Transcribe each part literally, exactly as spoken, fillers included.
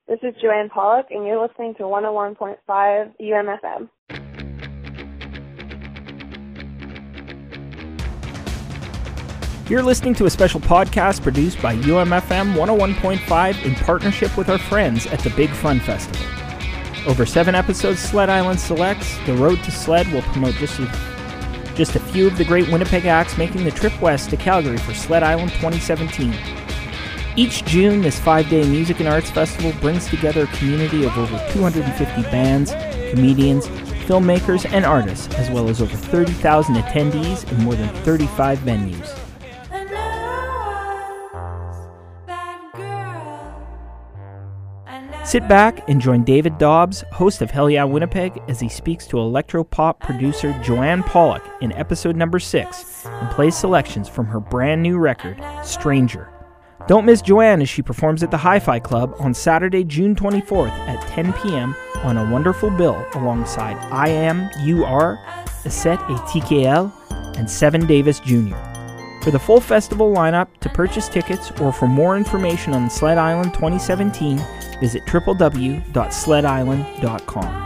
This is Joanne Pollock, and you're listening to one oh one point five U M F M. You're listening to a special podcast produced by U M F M one oh one point five in partnership with our friends at the Big Fun Festival. Over seven episodes, Sled Island Selects, The Road to Sled will promote just a, just a few of the great Winnipeg acts making the trip west to Calgary for Sled Island twenty seventeen. Each June, this five-day music and arts festival brings together a community of over two hundred fifty bands, comedians, filmmakers, and artists, as well as over thirty thousand attendees in more than thirty-five venues. Sit back and join David Dobbs, host of Hell Yeah Winnipeg, as he speaks to electro-pop producer Joanne Pollock in episode number six and plays selections from her brand new record, Stranger. Don't miss Joanne as she performs at the Hi-Fi Club on Saturday, June twenty-fourth at ten p.m. on a wonderful bill alongside I Am, You Are, Aset et T K L, and Seven Davis Junior For the full festival lineup, to purchase tickets, or for more information on Sled Island twenty seventeen, visit w w w dot sled island dot com.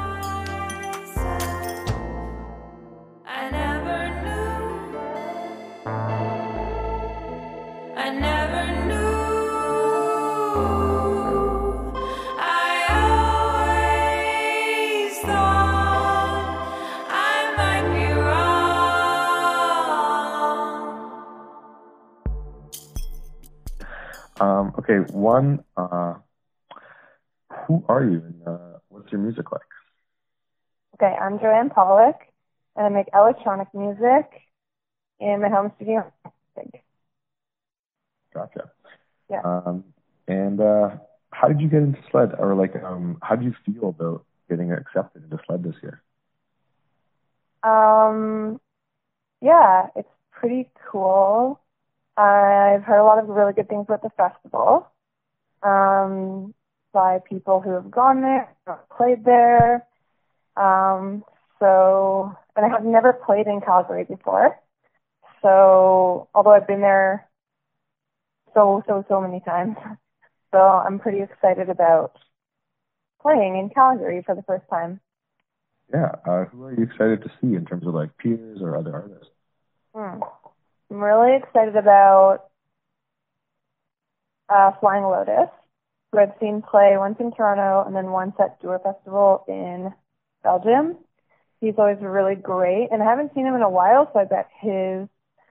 Um, okay, one, uh, who are you and uh, what's your music like? Okay, I'm Joanne Pollock, and I make electronic music in my home studio. Gotcha. Yeah. Um, and uh, how did you get into Sled, or like, um, how do you feel about getting accepted into Sled this year? Um, yeah, it's pretty cool. I've heard a lot of really good things about the festival um, by people who have gone there, or played there. Um, so, and I have never played in Calgary before. So, although I've been there so, so, so many times. So I'm pretty excited about playing in Calgary for the first time. Yeah. Uh, who are you excited to see in terms of like peers or other artists? Hmm. I'm really excited about uh, Flying Lotus, who I've seen play once in Toronto and then once at Doer Festival in Belgium. He's always really great, and I haven't seen him in a while, so I bet his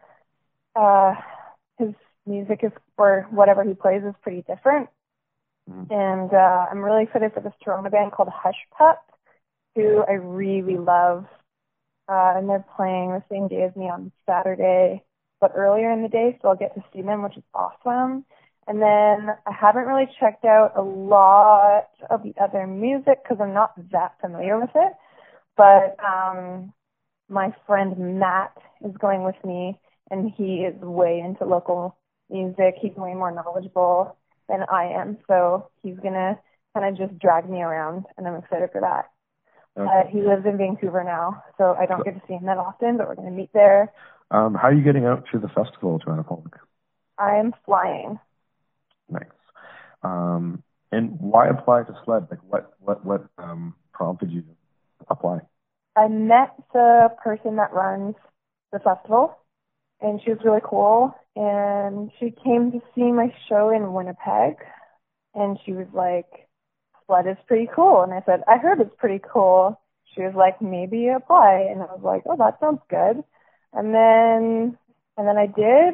uh, his music is, or whatever he plays, is pretty different. Mm-hmm. And uh, I'm really excited for this Toronto band called Hush Pup, who I really love, uh, and they're playing the same day as me on Saturday, but earlier in the day, so I'll get to see them, which is awesome. And then I haven't really checked out a lot of the other music because I'm not that familiar with it. But um, my friend Matt is going with me, and he is way into local music. He's way more knowledgeable than I am, so he's going to kind of just drag me around, and I'm excited for that. Okay. Uh, he lives in Vancouver now, so I don't get to see him that often, but we're going to meet there. Um, how are you getting out to the festival, Joanne Pollock? I am flying. Nice. Um, and why apply to Sled? Like, what, what, what um, prompted you to apply? I met the person that runs the festival, and she was really cool. And she came to see my show in Winnipeg, and she was like, Sled is pretty cool. And I said, I heard it's pretty cool. She was like, maybe apply. And I was like, oh, that sounds good. And then, and then I did,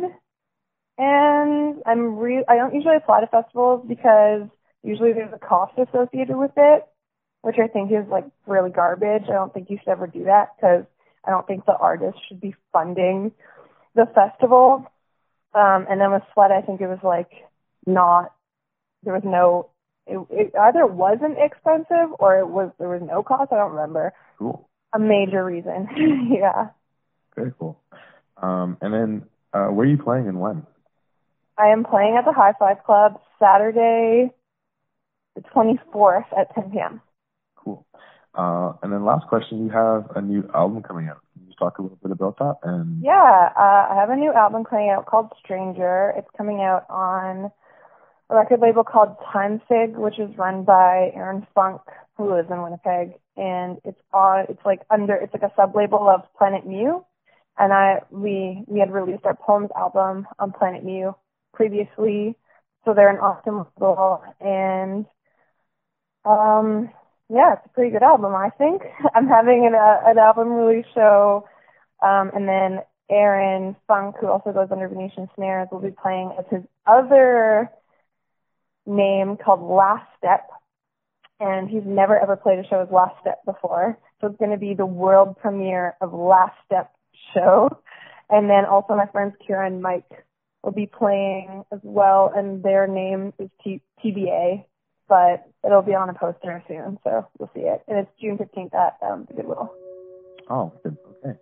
and I'm re- I don't usually apply to festivals because usually there's a cost associated with it, which I think is like really garbage. I don't think you should ever do that because I don't think the artist should be funding the festival. Um, and then with Sled, I think it was like not, there was no, it, it either wasn't expensive or it was, there was no cost. I don't remember. Cool. A major reason. Yeah. Very cool. Um, and then, uh, where are you playing and when? I am playing at the High Five Club Saturday, the twenty-fourth at ten p.m. Cool. Uh, and then last question, you have a new album coming out. Can you just talk a little bit about that? And Yeah, uh, I have a new album coming out called Stranger. It's coming out on a record label called Time Fig, which is run by Aaron Funk, who lives in Winnipeg, and it's on. It's like under. It's like a sub label of Planet Mu, and I we we had released our Poems album on Planet Mu previously, so they're an awesome label, and um yeah, it's a pretty good album, I think. I'm having an uh, an album release show, um, and then Aaron Funk, who also goes under Venetian Snares, will be playing as his other name called Last Step, and he's never ever played a show as Last Step before, so it's going to be the world premiere of Last Step show. And then also my friends Kira and Mike will be playing as well, and their name is T- TBA, but it'll be on a poster soon, so you'll see it. And it's June fifteenth at um, the Goodwill. Oh, good. Okay.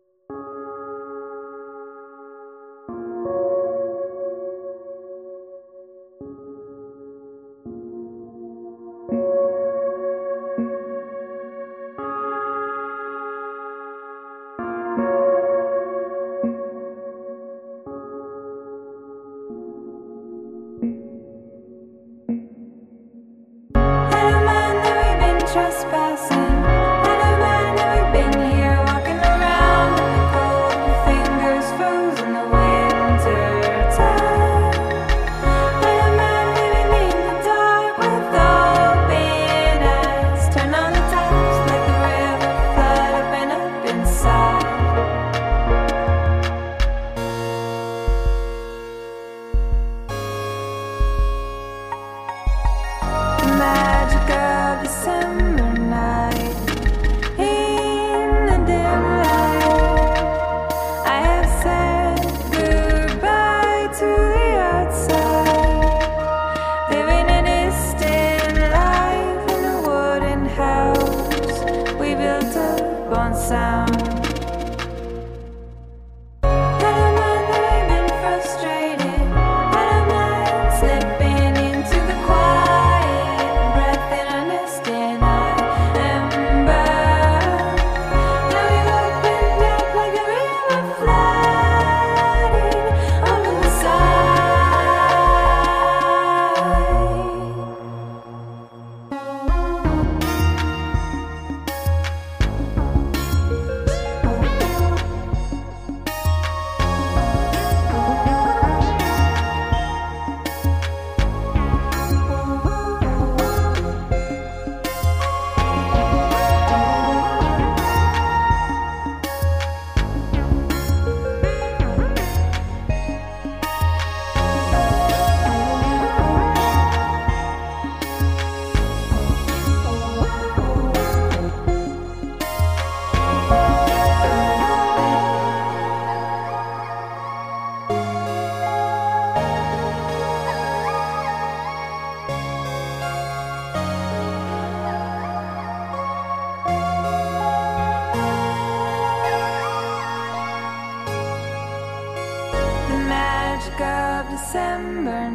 December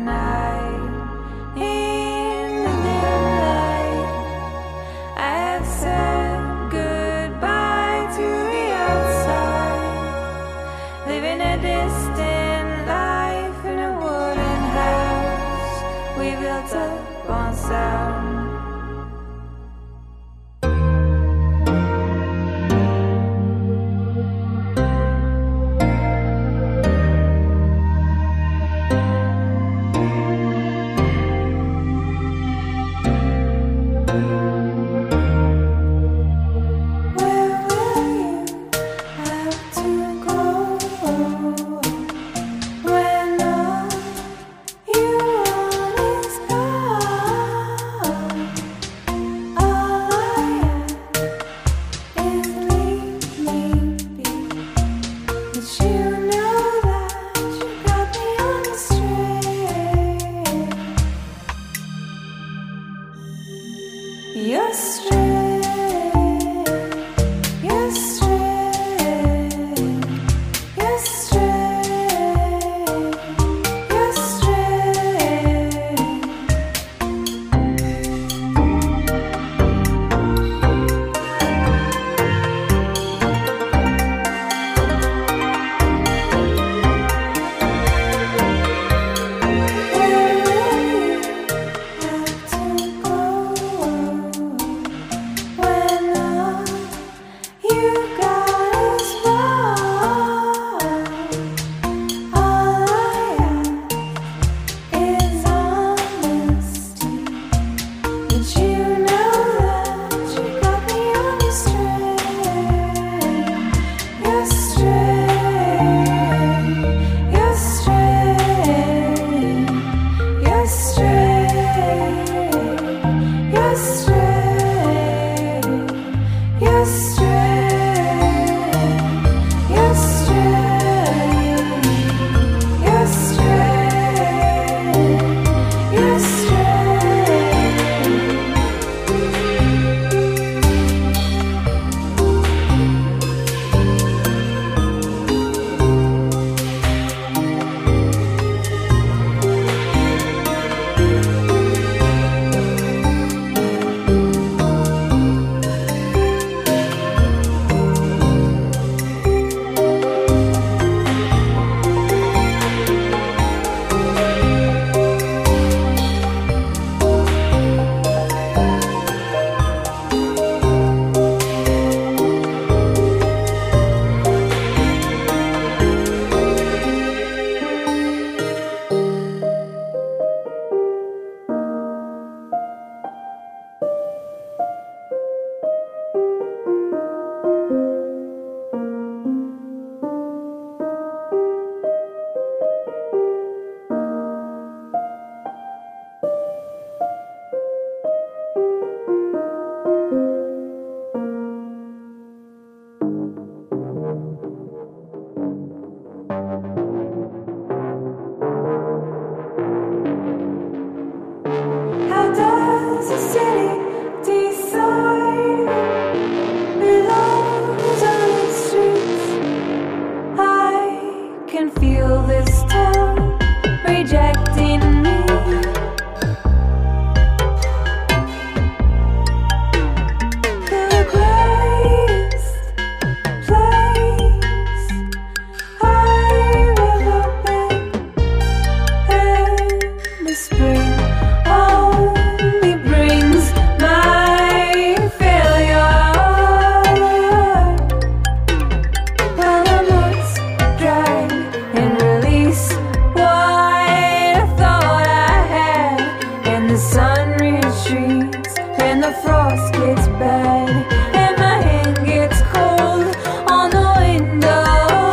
night, in the dim light, I have said goodbye to the outside, living a distant life in a wooden house we built up on sound. the frost gets bad, and my hand gets cold on the window.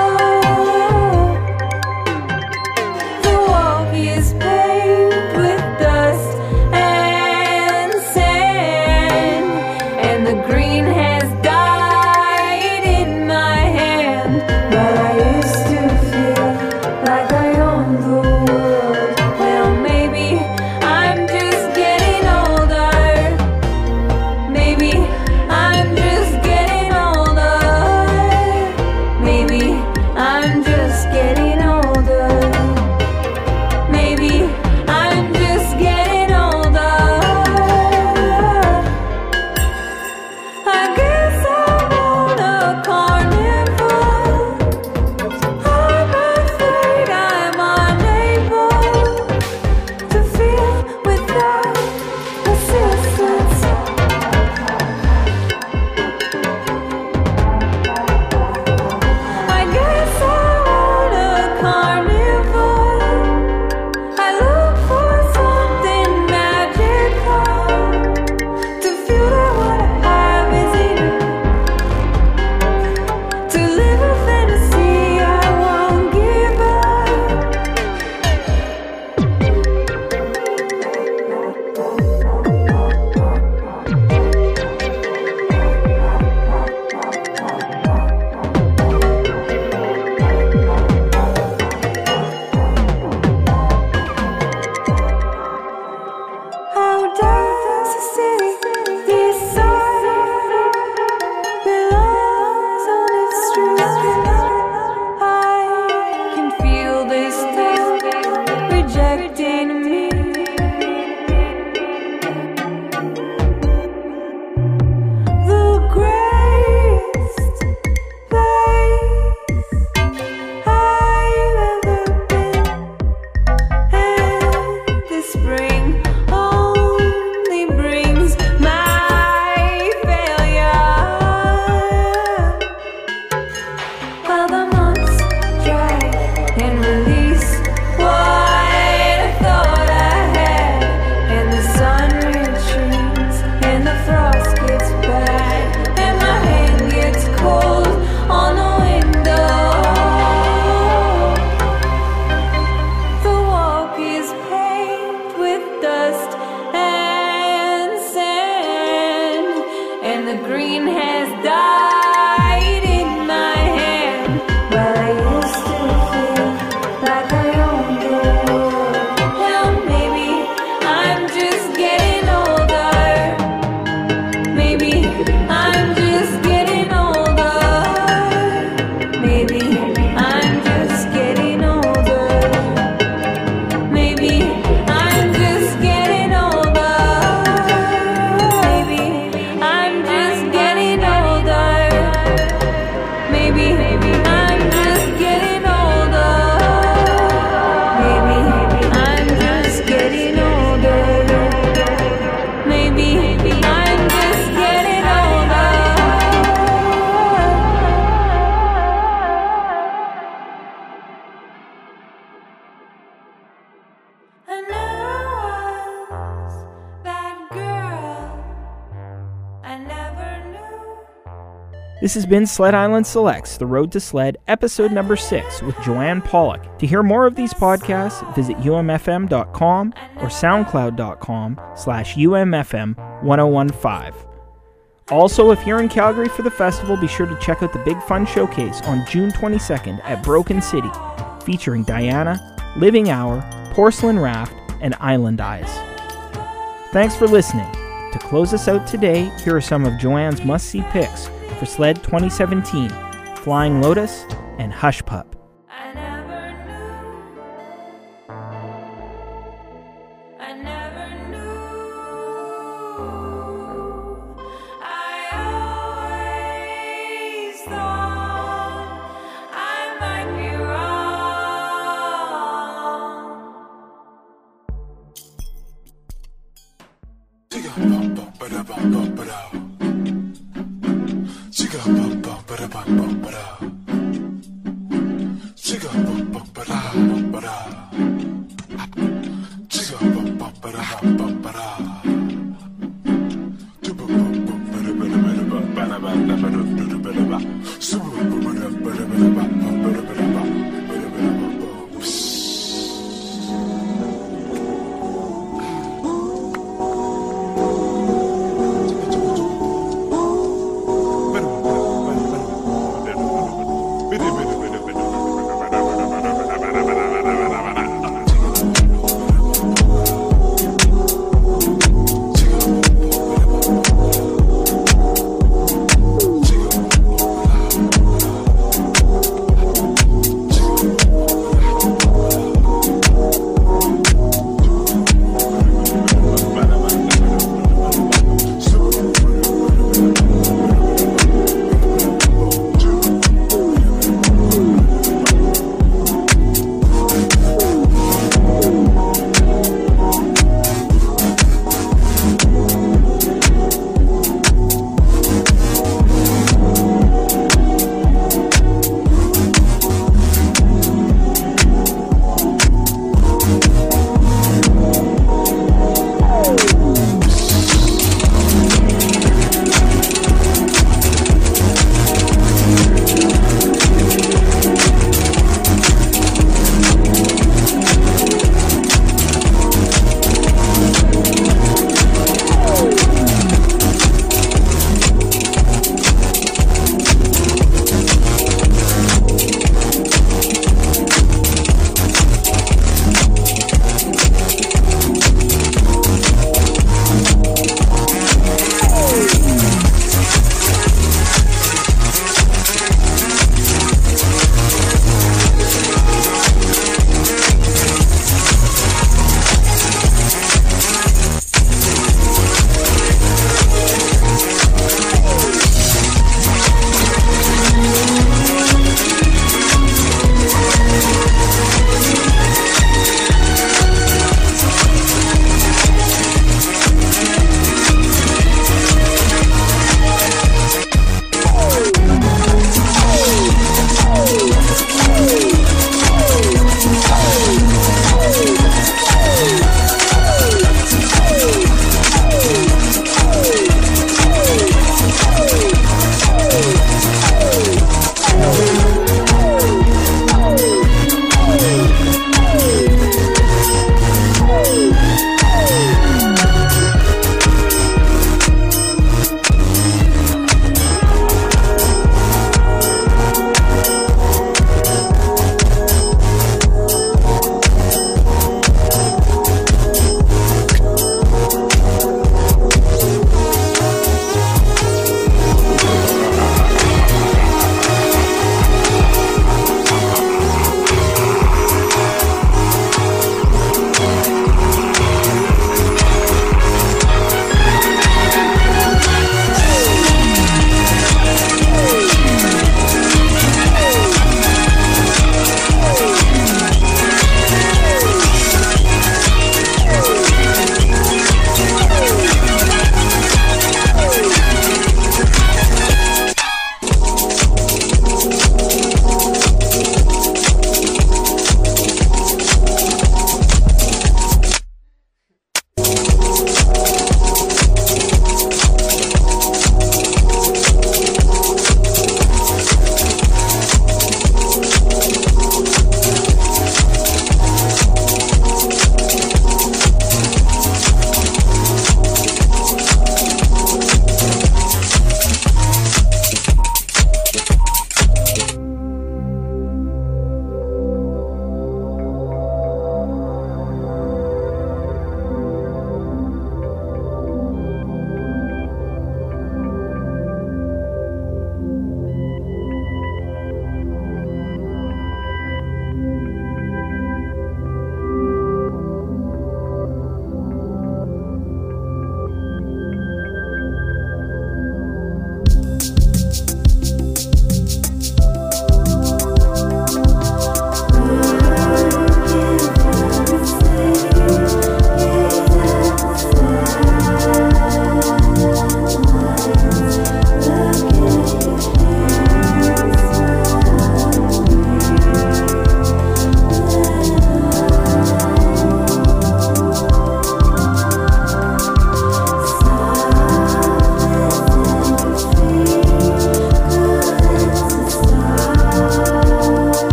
The walk is paved with dust and sand, and the green has died in my hand. But I used to feel like I owned the world. Well, maybe I'm just getting older. Maybe I'm just getting older. Maybe I'm just getting older. Maybe I'm just getting older. I guess I'm on a carnival. I'm afraid I'm unable to feel without assistance. I guess I'm on a carnival. I look for something magical to feel that what I have is enough. To live a fantasy I won't give up. How does the city decide belongs on its streets? I can feel this taste rejecting me. The greatest place I've ever been, and the spring only brings my failure. While the months drag and release what I thought I had, and the sun retreats and the frost gets bad, and my hand gets cold on the window. The walk is paved with dust and sand, and the green has died in my hand. But I used to feel like I owned the world. Well, maybe I'm just getting older. Maybe I'm just getting older. Maybe I'm just getting older. Maybe I'm just getting older. Maybe I'm just getting older. Maybe I'm just getting older. Maybe I'm just getting older. Maybe I'm just getting older. I never was that girl. I never knew. This has been Sled Island Selects, The Road to Sled, episode number six with Joanne Pollock. To hear more of these podcasts, visit u m f m dot com or soundcloud dot com slash u m f m one oh one five. Also, if you're in Calgary for the festival, be sure to check out the Big Fun Showcase on June twenty-second at Broken City, featuring Diana, Living Hour, Porcelain Raft, and Island Eyes. Thanks for listening. To close us out today, here are some of Joanne's must-see picks for Sled twenty seventeen, Flying Lotus and Hush Pup. I never knew. I never knew. I always thought I might be wrong. So